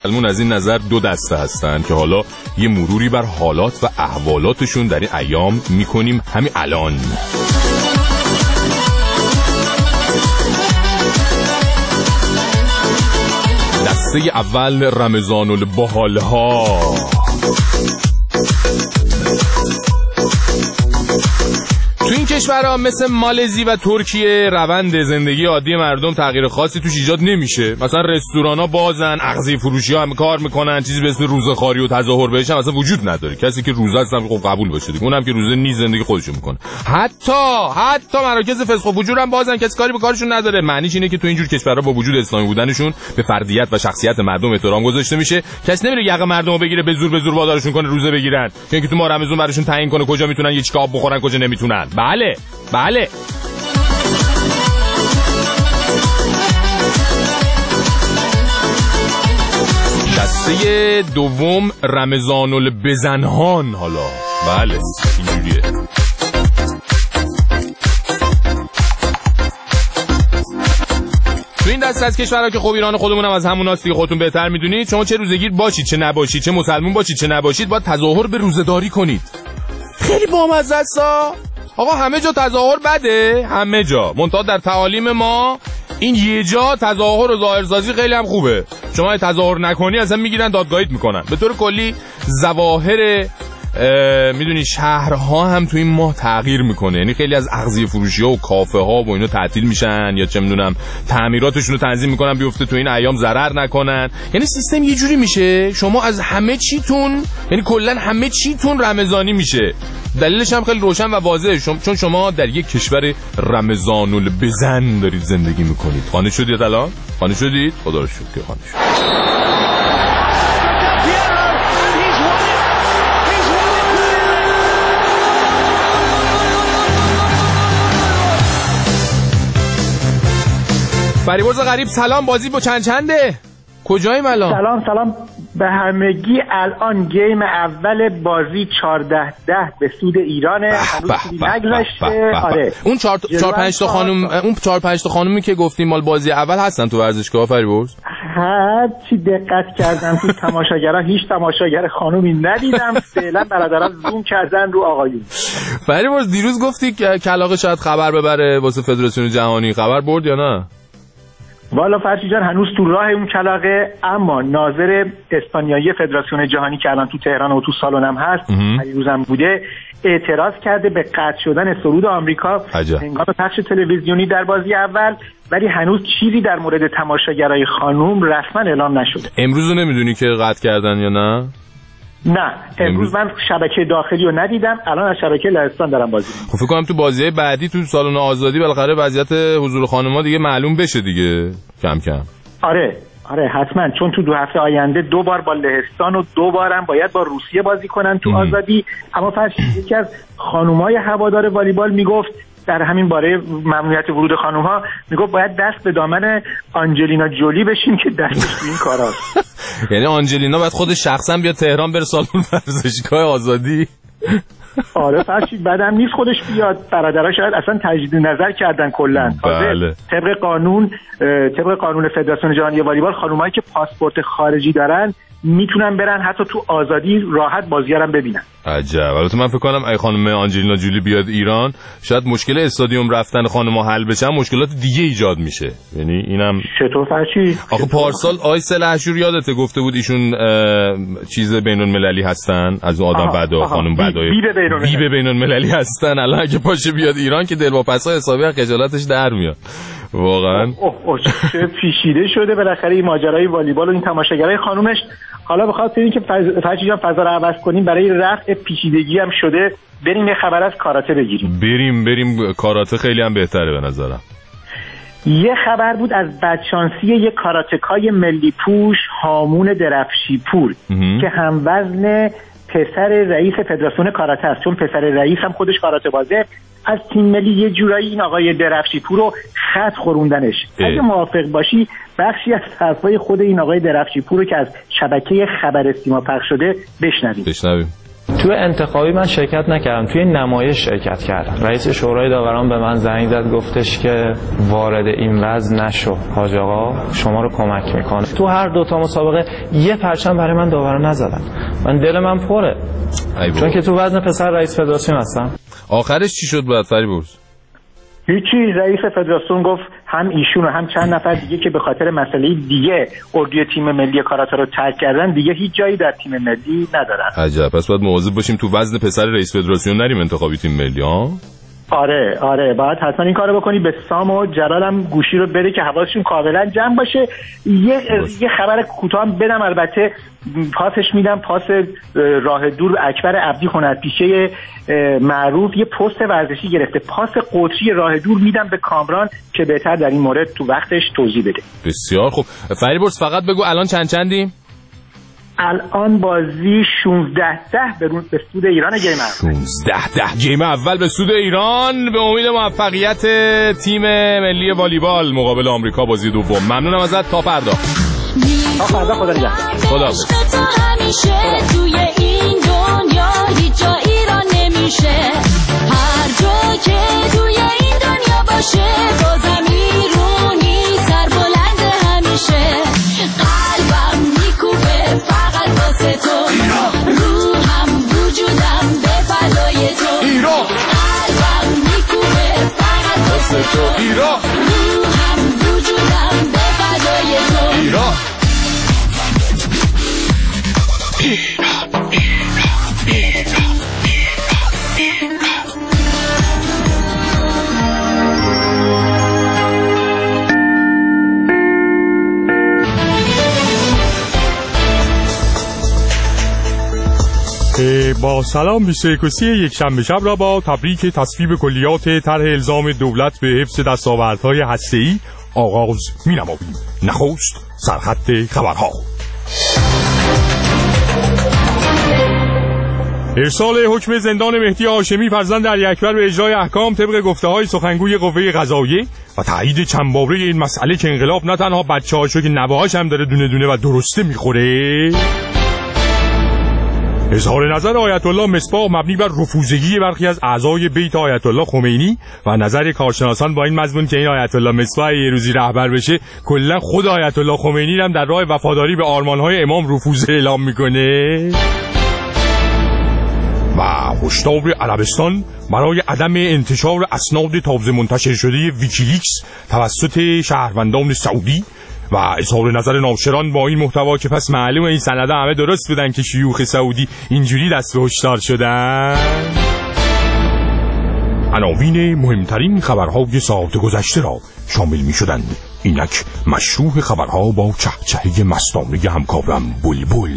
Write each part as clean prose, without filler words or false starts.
المون از این نظر دو دسته هستن که حالا یه مروری بر حالات و احوالاتشون در این ایام میکنیم همین الان. دسته اول رمضان البحالها. تو این کشورها مثل مالزی و ترکیه روند زندگی عادی مردم تغییر خاصی توش ایجاد نمیشه. مثلا رستورانا بازن، اغذیه فروشی ها هم کار میکنن، چیزی به اسم روزخواری و تظاهر بهش هم اصلا وجود نداره. کسی که روزه هستن خب قبول باشه دیگه، اونم که روزه نیز زندگی خودشو میکنه. حتی مراکز فسق و فجور هم بازن، کسی کاری به کارشون نداره. معنیش اینه که تو اینجور کشورها با وجود اسلامی بودنشون به فردیت و شخصیت مردم احترام گذاشته میشه. کسی نمیره یقه مردمو بگیره به زور وادارشون کنه روزه بگیرن، که تو ما رمضان براشون تعیین کنه کجا میتونن یه چیکار بخورن کجا نمیتونن. بله دسته دوم رمضان البزنهان. حالا بله اینجوریه. تو این دسته از کشورها که خب ایران خودمون هم از هموناست دیگه، خودتون بهتر میدونید. شما چه روزگیر باشید چه نباشید، چه مسلمون باشید چه نباشید، باید تظاهر به روزه‌داری کنید. خیلی بامزه است آقا، همه جا تظاهر بده، همه جا، منتها در تعالیم ما این یه جا تظاهر و ظاهرسازی خیلی هم خوبه. شما تظاهر نکنی اصلا میگیرن دادگاهیت میکنن. به طور کلی ظواهر میدونی شهرها هم تو این ماه تغییر میکنه، یعنی خیلی از اغذیه فروشی ها و کافه ها و اینا تعطیل میشن، یا چه میدونم تعمیراتشون رو تنظیم میکنن بیفته تو این ایام ضرر نکنن. یعنی سیستم یه جوری میشه شما از همه چیتون، یعنی کلا همه چیتون رمضانی میشه. دلیلش هم خیلی روشن و واضحه، چون شما در یک کشور رمضان البزن دارید زندگی میکنید. خانه شدید الان؟ خانه شدید؟ خدا رو شکر که خانه شدید. فریبرز غریب سلام، بازی با چنده؟ کجاییم الان؟ سلام به همگی. الان گیم اول بازی 14-10 به سود ایرانه. هنوز چیزی نگذشته. آره اون 4-5 تا خانم، اون 4-5 تا خانومی که گفتیم مال بازی اول هستن تو ورزشگاه فریبرز؟ هر چی دقت کردم تو تماشاگرها هیچ تماشاگر خانومی ندیدم. فعلا برادران زوم کردن رو آقایون. فریبرز دیروز گفتی که کلاغ شاید خبر ببره واسه فدراسیون جهانی، خبر برد یا نه؟ والا فرشی جان هنوز تو راه اون کلاغه، اما ناظر اسپانیایی فدراسیون جهانی که الان تو تهران و تو سالن هم هست، روزم بوده، اعتراض کرده به قطع شدن سرود آمریکا هنگام پخش تلویزیونی در بازی اول، ولی هنوز چیزی در مورد تماشاگرای خانوم رسما اعلام نشده. امروز رو نمیدونی که قطع کردن یا نه؟ نه امروز من شبکه داخلی رو ندیدم، الان از شبکه لهستان دارم بازی می‌کنم. خب فکر کنم تو بازی بعدی تو سالن آزادی بالاخره وضعیت حضور خانم‌ها دیگه معلوم بشه دیگه کم کم. آره حتما، چون تو 2 هفته آینده 2 بار با لهستان و 2 بارم باید با روسیه بازی کنن تو آزادی. اما یکی از خانم‌های هوادار والیبال میگفت در همین باره ممنوعیت ورود خانم‌ها، میگفت باید دست به دامن آنجلینا جولی بشیم که دستش تو این کاراست. یعنی آنجلینا باید خودش شخصا بیاد تهران بره سالن ورزشگاه آزادی. آره فرشید بعدم نیست خودش بیاد، برادرها شاید اصلا تجدید نظر کردن کلا. بله. طبق قانون فدراسیون جهانی والیبال خانمایی که پاسپورت خارجی دارن میتونن برن حتی تو آزادی راحت بازیارم ببینن. عجب. البته من فکر کنم ای خانم آنجلینا جولی بیاد ایران شاید مشکل استادیوم رفتن خانم‌ها حل بشه، مشکلات دیگه ایجاد میشه. یعنی اینم چطور فرشید؟ آخه پارسال آی سلحشور یادته گفته بود ایشون چیز بین‌المللی هستن، از اون آدم بدا خانم بدای بی بین‌المللی هستن. الان اگه پاشه بیاد ایران که دلواپس‌ها حسابی خجالتش در میاد واقعا. چه پیچیده شده بالاخره این ماجرای والیبال و این تماشاگرای خانومش. حالا بخواد ببینیم که فرشید جان فضا رو عوض کنیم، برای رفع پیچیدگی هم شده بریم یه خبر از کاراته بگیریم. بریم کاراته خیلی هم بهتره به نظرم. یه خبر بود از بدشانسی یک کاراتکای ملی پوش هامون درفشیپور که هم وزن پسر رئیس فدراسیون کاراته است، چون پسر رئیس هم خودش کاراته بازه. از تیم ملی یه جورایی این آقای درفشیپور رو خط خوروندنش. اگه موافق باشی بخشی از حرفای خود این آقای درفشیپور رو که از شبکه خبر استیما پخش شده بشنویم. توی انتخابی من شرکت نکردم، توی نمایش شرکت کردم. رئیس شورای داوران به من زنگ زد، گفتش که وارد این وضع نشو، حاج آقا شما رو کمک میکنه. تو هر دوتا مسابقه یه پرچم برای من داوران نزدن. من دل من پره، چون که تو وزن پسر رئیس فدراسیون هستم. آخرش چی شد بعد فریبرز؟ هیچی، رئیس فدراسیون گفت هم ایشون و هم چند نفر دیگه که به خاطر مسئله دیگه اردوی تیم ملی کاراته رو ترک کردن دیگه هیچ جایی در تیم ملی ندارن. عجب، پس باید مواظب باشیم تو وزن پسر رئیس فدراسیون نریم انتخابی تیم ملی ها. آره باید حتما این کارو بکنی. به سام و جلال هم گوشی رو بده که حواسشون کاملا جمع باشه. یه خبر کوتاه بدم، البته پاسش میدم، پاس راه دور اکبر عبدی هنرپیشه معروف یه پست ورزشی گرفته، پاس قطری راه دور میدم به کامران که بهتر در این مورد تو وقتش توضیح بده. بسیار خوب. فریبرز فقط بگو الان چندیم؟ الان بازی 16-10 به سود ایران. گیم اول 16-10 گیم اول به سود ایران. به امید موفقیت تیم ملی والیبال مقابل آمریکا بازی دوم. ممنونم ازت. تا فردا. خدا نگهدار. خداحافظ. توی این دنیا هیچ جا ایران نمیشه، هر جا که توی این دنیا باشه بازم ایرونی سر بلند همیشه. قلبم میکوبه فقط واسه تو، روحم وجودم به فدای تو. قلبم میکوبه فقط واسه تو، روحم وجودم به فدای تو. با سلام 21 یک شنبه شب را با تبریک تصویب کلیات طرح الزام دولت به حفظ دستاوردهای هسته‌ای آغاز می‌نماییم. نخست سرخط خبرها. ارسال حکم زندان مهدی هاشمی فرزند علی اکبر به اجرای احکام طبق گفته‌های سخنگوی قوه قضاییه و تایید چند باره این مسئله که انقلاب نه تنها بچه‌هاشو که نوه‌هاش هم داره دونه دونه و درسته میخوره. اظهار نظر آیت الله مصباح مبنی بر رفوزگی برخی از اعضای بیت آیت الله خمینی و نظر کارشناسان با این مضمون که این آیت الله مصباح یه روزی رهبر بشه کلا خود آیت الله خمینی هم در راه وفاداری به آرمان‌های امام رفوز اعلام میکنه. و هشدار عربستان برای عدم انتشار اسناد تازه منتشر شده ویکیلیکس توسط شهروندان سعودی و اظهار نظر ناشران با این محتوا که پس معلومه این سنده همه درست بودن که شیوخ سعودی اینجوری دست به هشدار شدن. عناوین مهمترین خبرهای ساعت گذشته را شامل می شدند. اینک مشروح خبرها با چهچهه مستانه همکارم بلبل.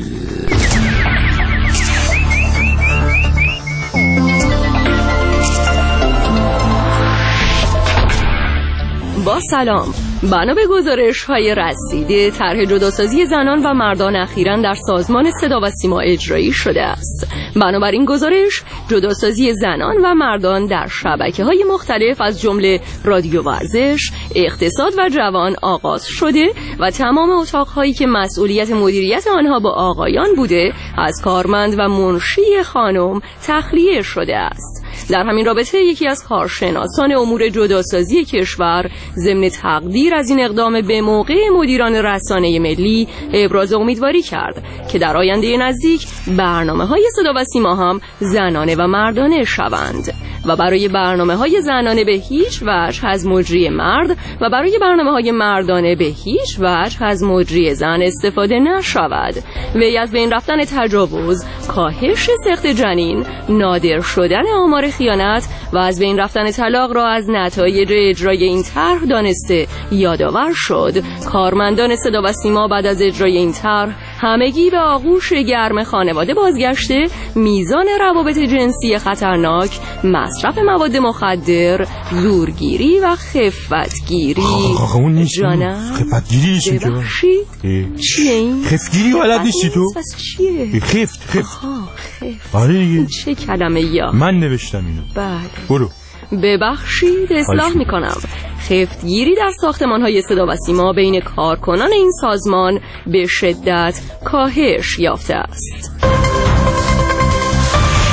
با سلام. بنا به گزارش‌های رسیده طرح جداسازی زنان و مردان اخیراً در سازمان صدا و سیما اجرایی شده است. بنابراین گزارش جداسازی زنان و مردان در شبکه‌های مختلف از جمله رادیو ورزش، اقتصاد و جوان آغاز شده و تمام اتاق‌هایی که مسئولیت مدیریت آنها با آقایان بوده از کارمند و منشی خانم تخلیه شده است. در همین رابطه یکی از کارشناسان امور جداسازی کشور ضمن تقدیر از این اقدام به موقع مدیران رسانه ملی ابراز امیدواری کرد که در آینده نزدیک برنامه‌های صدا و سیما هم زنانه و مردانه شوند و برای برنامه‌های زنانه به هیچ وجه از مجری مرد و برای برنامه‌های مردانه به هیچ وجه از مجری زن استفاده نشود. وی از بین رفتن تجاوز، کاهش سقط جنین، نادر شدن آمار خیانت و از بین رفتن طلاق را از نتایج اجرای این طرح دانسته یادآور شد. کارمندان صدا و سیما بعد از اجرای این طرح همگی به آغوش گرم خانواده بازگشته، میزان روابط جنسی خطرناک، مصرف مواد مخدر، زورگیری و خفتگیری. اون نیست. جانم خفتگیری چیه؟ ببخشید چیه این؟ خفتگیری ولد نیستی تو؟ پس چیه؟ خفت خفت. آره دیگه. چه کلمه یا؟ من نوشتم اینو. بله. برو. ببخشید اصلاح میکنم. خفتگیری در ساختمان‌های صدا و سیما بین کارکنان این سازمان به شدت کاهش یافته است.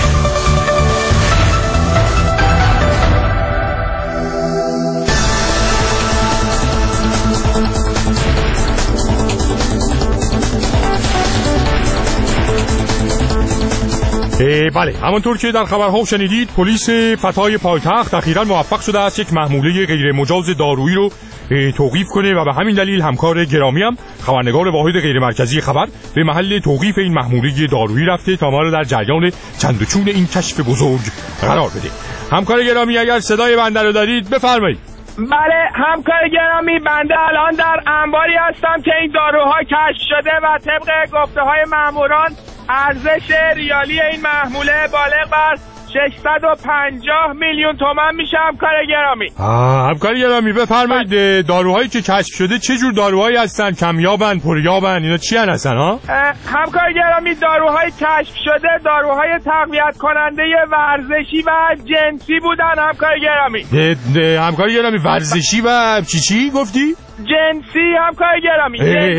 بله، همونطور که در خبرها شنیدید، پلیس فتای پایتخت اخیراً موفق شده است یک محموله غیر مجاز دارویی رو توقیف کنه و به همین دلیل همکار گرامی هم خبرنگار واحد غیر مرکزی خبر به محل توقیف این محموله دارویی رفته تا ما رو در جریان چند و چون این کشف بزرگ قرار بده. همکار گرامی اگر صدای بنده رو دارید بفرمایید. بله همکار گرامی، بنده الان در انباری هستم که این داروها کشف شده و طبق گفته های ماموران ارزش ریالی این محموله بالغ بر 650 میلیون تومان میشه. همکار گرامی همکار گرامی بفرمایید، داروهایی که کشف شده چه جور داروهایی هستن؟ کمیابن، پریابن، اینا چی هستن ها؟ همکار گرامی، داروهای کشف شده داروهای تقویت کننده ورزشی و جنسی بودن. همکار گرامی همکار گرامی ورزشی و چی گفتی؟ جنسی. همکار گرامی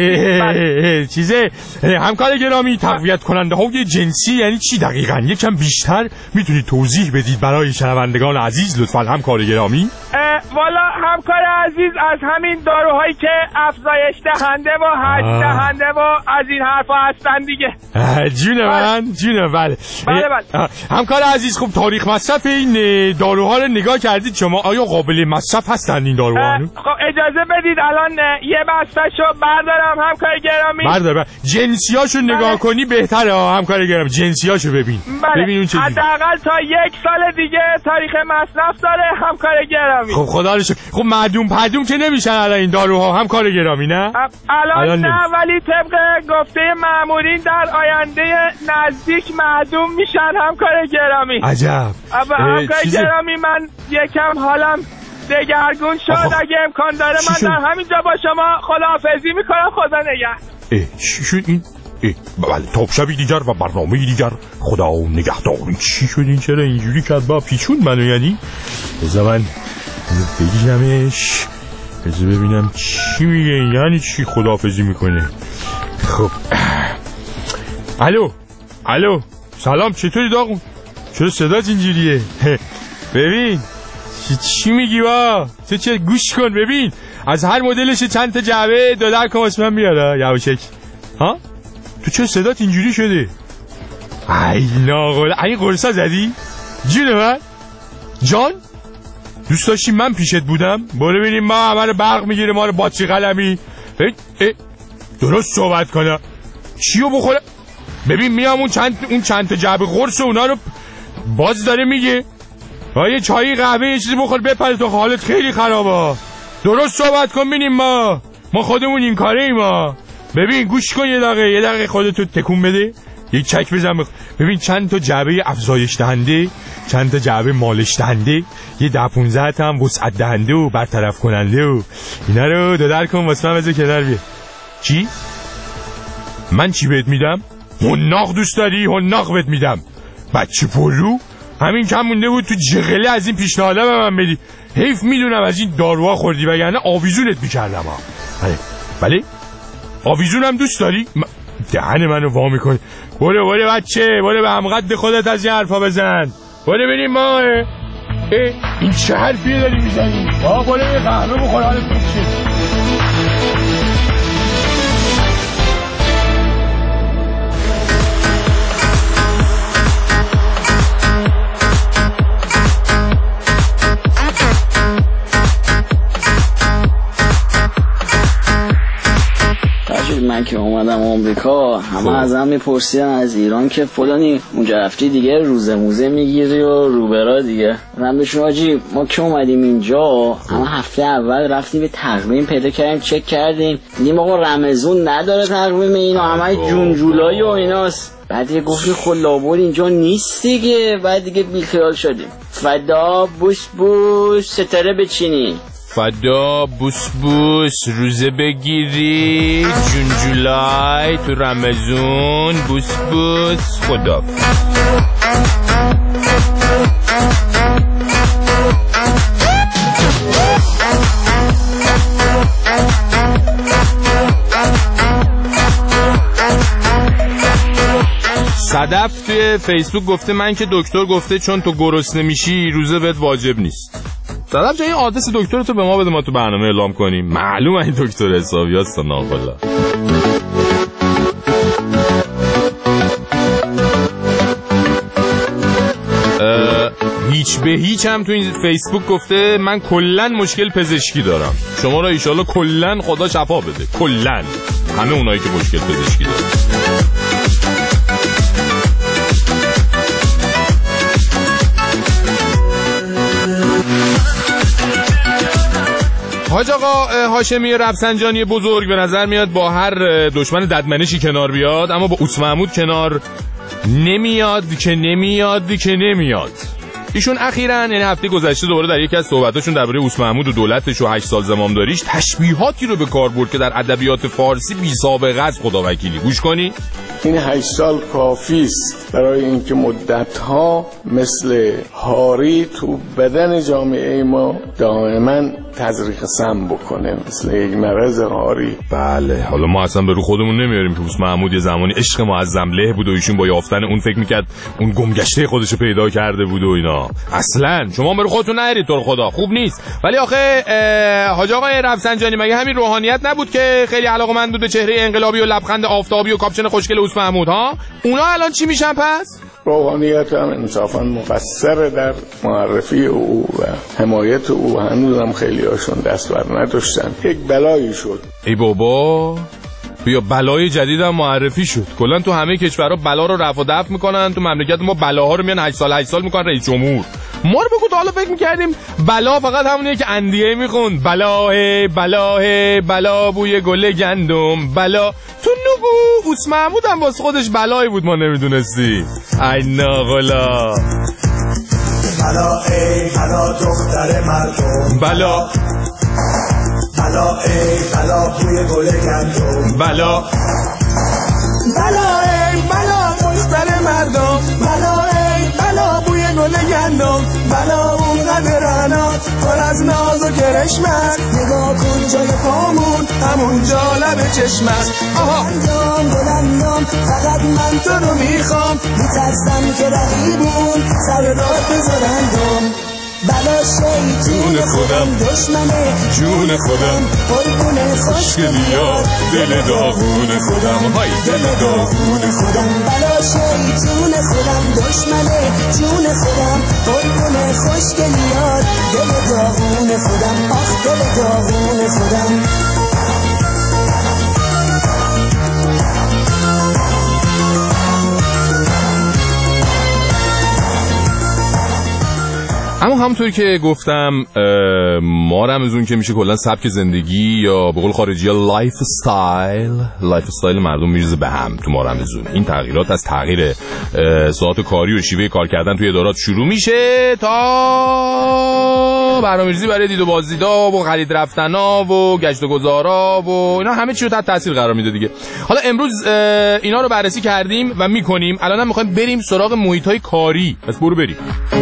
چیزه همکار گرامی، تقویت کننده های جنسی یعنی چی دقیقاً؟ یکم بیشتر میتونید توضیح بدید برای شنوندگان عزیز لطفاً همکار گرامی؟ والا همکار عزیز، از همین داروهایی که افزایش دهنده و حج دهنده و از این حرفا هستن دیگه. جون من جون. بله همکار عزیز، خب تاریخ مصرف این داروها رو نگاه کردید شما؟ آیا قابل مصرف هستن این داروها؟ خب اجازه بدید الان یه بسته‌شو بردارم همکار گرامی. بردار جنسیاشو نگاه کنی بهتره همکار گرامی، جنسیاشو ببین. ببین اون چه حداقل تا 1 سال دیگه تاریخ مصرف داره همکار گرامی. خب خدا رو شکر. خب معدوم که نمیشن الان این داروها همکار گرامی؟ نه الان نه، ولی طبق گفته مامورین در آینده نزدیک معدوم میشن همکار گرامی. عجب. همکار گرامی من یکم حالم دگرگون شد، اگه امکان داره من در همینجا با شما خداحافظی میکنم. خدا نگهدار. چی شد این؟ بله تا شبی دیگر و برنامه دیگر، خدا نگهدار. چی شد این؟ چرا اینجوری کرد؟ با پیچون منو یعنی؟ بذار من بگیرمش، بذار ببینم چی میگه. یعنی چی خداحافظی میکنه؟ خب الو سلام، چطوری داغون؟ چرا صدات اینجوریه؟ ببین چی میگی با؟ چه گوش کن ببین، از هر مدلش چند تا جعبه دادر کن واسه من بیاد. یواشک ها تو چه صدات اینجوری شده؟ ای ناقل، این قرصا زدی؟ جون من جان دوست داشتی من پیشت بودم؟ برو ببینیم ما همه رو برق میگیره، ما رو باتری قلمی. درست صحبت کنه. چیو بخوره؟ ببین میام اون چند تا جعبه قرص و اونا رو باز داره میگه. یه چایی قهوه یه چیزی بخور بپره تو، حالت خیلی خرابه. درست صحبت کن ببینیم ما خودمون این کاره ایم. ببین گوش کن یه دقیقه خودتو تکون بده، یک چک بزن ببین چند تا جعبه افزایش دهنده، چند تا جعبه مالش دهنده، یه 10-15 تا هم وسعت دهنده و برطرف کننده و اینا رو دادر کن واسه من بذار کنار بیا. چی؟ من چی بهت میدم؟ حناق دوست داری؟ حناق بهت میدم. بچه پررو همین کم مونده بود تو جغله از این پیشنهادا به من بدی. حیف میدونم از این داروها خوردی وگرنه آویزونت میکردم. بله آویزونم دوست داری؟ دهن منو وا میکنی. برو بچه، برو به همقد خودت از این حرفا بزن. برو ببینیم ما این چه حرفیه داری میزنی؟ برو یه قهوه بخور حالت خوب شه. من که اومدم آمریکا همه ازم میپرسیدن از ایران که فلانی اونجا رفتی دیگه روزه موزه میگیری و روبرا دیگه. من بهشون آجی ما که اومدیم اینجا همه هفته اول رفتیم به تقویم پیدا کردیم، چک کردیم، دیدیم آقا رمضون نداره تقویم، اینا همه جونجولایی و ایناست. بعد دیگه گفتیم خود لابد اینجا نیست دیگه. بعد دیگه بیخیال شدیم. فدا بوس بوس ستاره بچینی، فدا بوس بوس روزه بگیری، جونجولای تو رمضون، بوس بوس خدا. صدف توی فیسبوک گفته من که دکتر گفته چون تو گرسنه میشی روزه بهت واجب نیست. صدف جای این آدرس دکتر تو به ما بده ما تو برنامه اعلام کنیم. معلومه این دکتر حسابی هست ناقلا. به هیچ هم تو این فیسبوک گفته من کلن مشکل پزشکی دارم. شما را ایشالله کلن خدا شفا بده. کلن همه اونایی که مشکل پزشکی دارن. حاج آقا هاشمی رفسنجانی بزرگ به نظر میاد با هر دشمن ددمنشی کنار بیاد، اما با اوس محمود کنار نمیاد. ایشون اخیراً یعنی هفته گذشته دوباره در یکی از صحبتاشون درباره اوس محمود و دولتش و 8 سال زمامداریش تشبیهاتی رو به کار برد که در ادبیات فارسی بی سابقه است. خداوکیلی گوش کنی. این 8 سال کافی است برای اینکه مدت‌ها مثل هاری تو بدن جامعه ما دائما تزریق سم بکنه، مثل یک مرض هاری. بله، حالا ما اصلا به رو خودمون نمیاریم که اوس محمود یه زمانی عشق معظم له بود و ایشون با یافتن اون فکر میکرد اون گمگشته خودشو پیدا کرده بود و اینا. اصلا شما به رو خودتون نرید، تو رو خدا خوب نیست. ولی آخه حاج آقای رفسنجانی مگه همین روحانیت نبود که خیلی علاقه‌مند بود به چهره انقلابی و لبخند آفتابی و کاپشن خوشگل اوس محمود ها؟ اونا الان چی میشن پس؟ روحانیت هم انصافا مقصر در معرفی او و حمایت او. هنوزم خیلی هاشون دست بر نداشتن. یک بلایی شد. ای بابا، بیا بلای جدیدم معرفی شد. کلا تو همه کشورها بلا رو رفع و دفع میکنن، تو مملکت ما بلاها رو میان 8 سال میکنن رئیس جمهور. ما رو بگو تا حالا فکر میکردیم بلا فقط همونیه که اندیه میخوند بلا بوی گل گندم بلا. تو نگو اوس محمود هم واسه خودش بلایی بود ما نمیدونستی. ای ناغلا بلا ای بلا دختر مردم بلا ای بلا بوی گل گندم بلا ای بلا دختر مردم بلا ای بلا بوی گل گندم بلا اونقدر عناد پر از ناز و کرشمت. نگاه کن جای پامون همونجا لب چشمت. آها گلندم فقط من تو رو میخوام، میترسم که رقیبون سر راه بذارندم. بلا شیطون خودم دشمنه جون خودم، قربون خوشگلیات دل داغون خودم. های دل داغون خودم. بلا شیطون خودم دشمنه جون خودم، قربون خوشگلیات دل داغون خودم. آخ دل داغون خودم. اما همونطوری که گفتم ما رمزون که میشه کلا سبک زندگی یا به قول خارجی ها لایف استایل مردم میریزه به هم تو ما رمزون. این تغییرات از تغییر ساعت کاری و شیوه کار کردن توی ادارات شروع میشه تا برنامه‌ریزی برای دید و بازدیدا و خرید رفتنا و گشت و گذارا و اینا همه چی رو تحت تاثیر قرار میده دیگه. حالا امروز اینا رو بررسی کردیم و میکنیم. الانم میخوایم بریم سراغ محیط‌های کاری. پس برو بریم.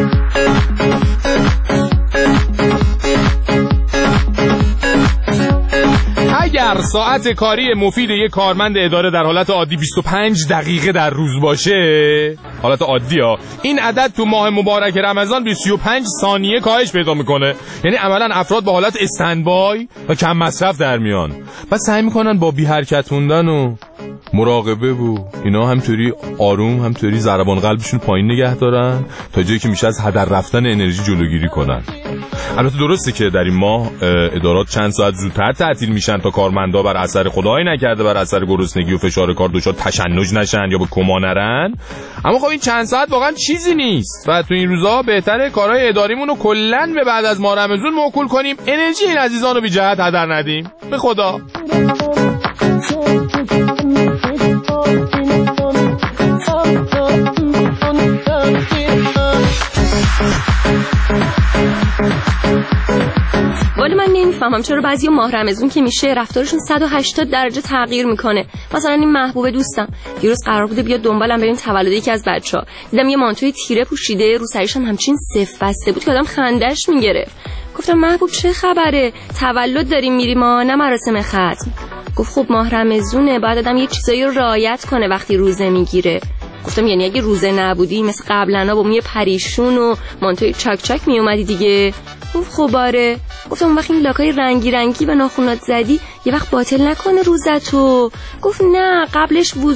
اگر ساعت کاری مفید یک کارمند اداره در حالت عادی 25 دقیقه در روز باشه، حالت عادی ها، این عدد تو ماه مبارک رمضان به 35 ثانیه کاهش پیدا میکنه. یعنی عملا افراد با حالت استندبای و کم مصرف در میان و سعی میکنن با بی حرکت موندن و مراقبه و اینا همطوری آروم همطوری ضربان قلبشون پایین نگه دارن تا جایی که میشه از هدر رفتن انرژی جلوگیری کنن. البته درسته که در این ماه ادارات چند ساعت زودتر تعطیل میشن تا کارمندا بر اثر خدای نکرده بر اثر گرسنگی و فشار کار دچار تشنج نشن یا به کما نرن. اما خب این چند ساعت واقعا چیزی نیست و تو این روزا بهتره کارهای اداریمون رو کلا به بعد از ماه رمضان موکول کنیم، انرژی این عزیزان رو بی جهت هدر ندیم. به خدا. ولی من نمیفهمم چرا بعضیا ماه رمضان که میشه رفتارشون 180 درجه تغییر میکنه. مثلا این محبوب دوستم دیروز قرار بوده بیاد دنبالم بریم تولد یکی از بچه‌ها. دیدم یه مانتوی تیره پوشیده، رو سرش هم همچین صف بسته بود که آدم خندش میگرفت. گفتم محبوب چه خبره؟ تولد داریم میریم ما، نه مراسم ختم. گفت خب ماه رمضونه، بعد آدم یه چیزایی رو رعایت کنه وقتی روزه میگیره. گفتم یعنی اگه روزه نبودی مثل قبلنا با موی پریشون و مانتوی چاک چاک می اومدی دیگه؟ گفت خب آره. گفتم اون وقت این لاکای رنگی رنگی و ناخونات زدی یه وقت باطل نکنه روزتو. گفت نه قبلش